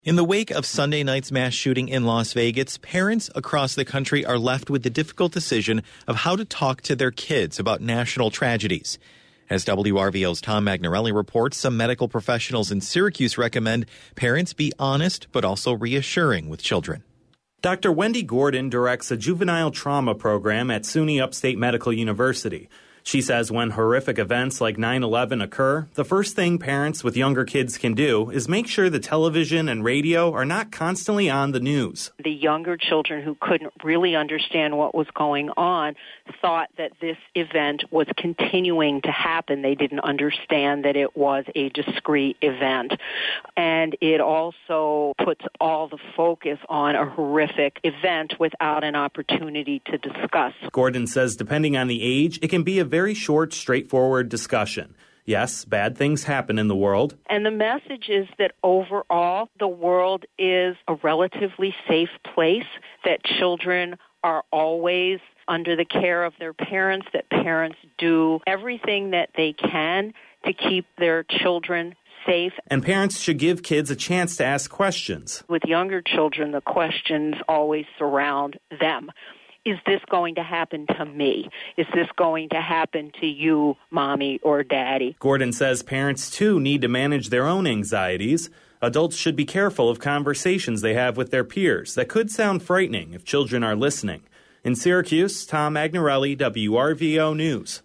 In the wake of Sunday night's mass shooting in Las Vegas, parents across the country are left with the difficult decision of how to talk to their kids about national tragedies. As WRVO's Tom Magnarelli reports, some medical professionals in Syracuse recommend parents be honest but also reassuring with children. Dr. Wendy Gordon directs a juvenile trauma program at SUNY Upstate Medical University. She says when horrific events like 9/11 occur, the first thing parents with younger kids can do is make sure the television and radio are not constantly on the news. The younger children who couldn't really understand what was going on thought that this event was continuing to happen. They didn't understand that it was a discrete event. And it also puts all the focus on a horrific event without an opportunity to discuss. Gordon says depending on the age, it can be a very short, straightforward discussion. Yes, bad things happen in the world. And the message is that overall, the world is a relatively safe place, that children are always under the care of their parents, that parents do everything that they can to keep their children safe. And parents should give kids a chance to ask questions. With younger children, the questions always surround them. Is this going to happen to me? Is this going to happen to you, mommy or daddy? Gordon says parents, too, need to manage their own anxieties. Adults should be careful of conversations they have with their peers that could sound frightening if children are listening. In Syracuse, Tom Magnarelli, WRVO News.